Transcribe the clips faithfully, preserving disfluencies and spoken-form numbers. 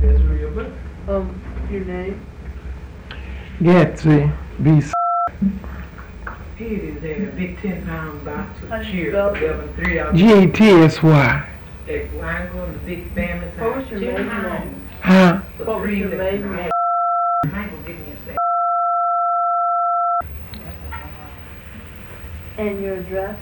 That's real, but Um, your name? Getsy B. he is a big ten pound box How of do you cheer spell for it? eleven three out G A T S Y. at Wango and the big family size. What was your ten maiden pounds name? Huh? for What was three your that- maiden name? Michael, give me a second. And your address?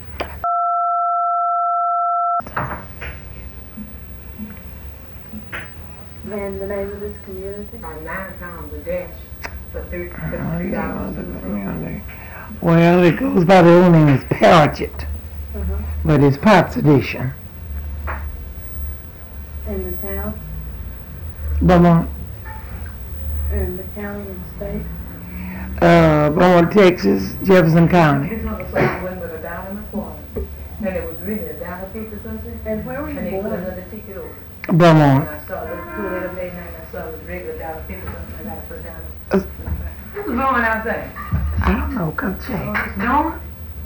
And the name of this community? About nine pounds a dash for three, for three dollars. Well, it goes by the old name is Paget, Uh-huh. but it's Potts Edition. And the town? Beaumont, And the county and state? uh, Beaumont, Texas, Jefferson County. This one was sold went with a dollar and a quarter. And it was really a dollar fifty something. And where were And you they put born? another ticket over. Beaumont. And I saw the two little lady and I saw it was regular dollar fifty something. I got to put down. What's going out there? I don't know, come Oh, check. it's dormant?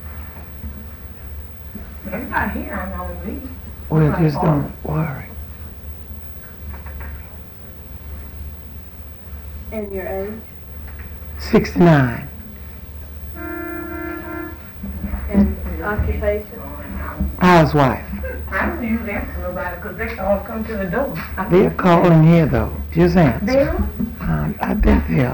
Everybody here on on me. Well, just don't worry. And your age? sixty-nine. And occupation? Housewife. I don't usually answer nobody because they all come to the door. They're calling here though. Just answer. Bill? Um, I bet they'll.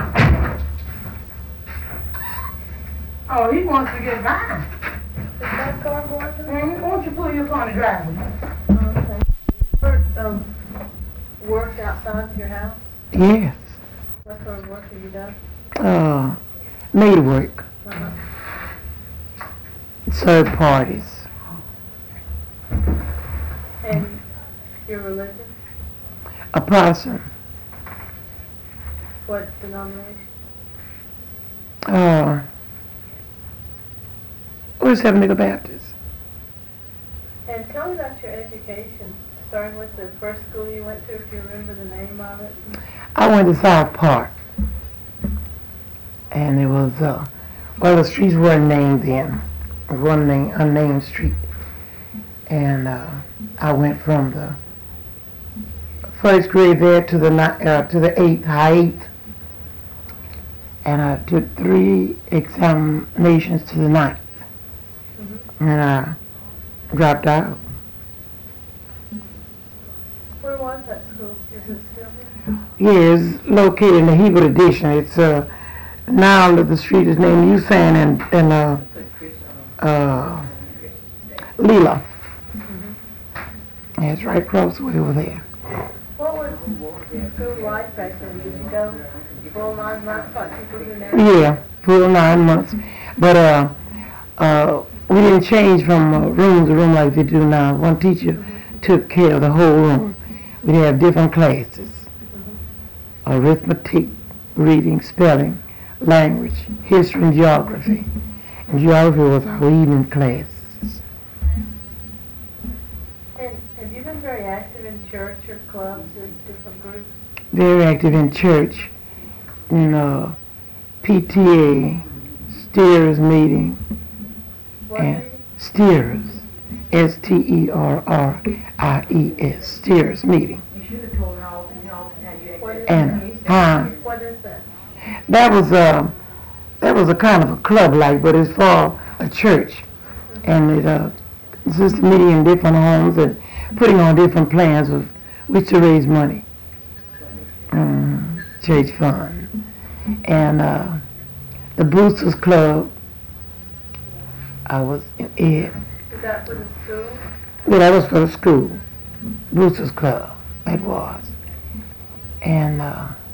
Oh, he wants to get by. Is that car working? Mm, why don't you pull your car in the driveway? Okay. Or, um, work outside your house? Yes. What sort of work have you done? Uh, maid work. Uh-huh. Third parties. And your religion? A Protestant. What denomination? Uh, we're Seventh Nickel Baptist. And tell me about your education, starting with the first school you went to, if you remember the name of it. I went to South Park. And it was, uh, well, the streets weren't named then. It was one name, unnamed street. And uh, I went from the first grade there to the ni- uh, to the eighth, high eighth. And I took three examinations to the ninth. Mm-hmm. And I dropped out. Where was that school? Is it still here? Yeah, it's located in the Hebrew Edition. It's uh, now that the street is named Usan and, and uh, uh, Leela. Mm-hmm. Yeah, it's right across the way over there. What was school like back then? Did you go full nine months like people do now? Yeah, full nine months. But uh, uh, we didn't change from uh, room to room like they do now. One teacher Mm-hmm. took care of the whole room. We'd have different classes. Mm-hmm. Arithmetic, reading, spelling, language, history, and geography. And geography was our evening class. And have you been very active in church or clubs or different groups? Very active in church, in uh, P T A, steers meeting, What and meeting? steers, S T E R R I E S, steers meeting. You should have told her how often, how often have you What is And, huh, What is that? that was a, that was a kind of a club like, but it's for a church. And it uh, consisted of meeting in different homes and putting on different plans of which to raise money. Um, church fund. And uh, the Boosters Club, I was in it. Is that for the school? Well, that was for the school. Boosters Club, that was. And uh,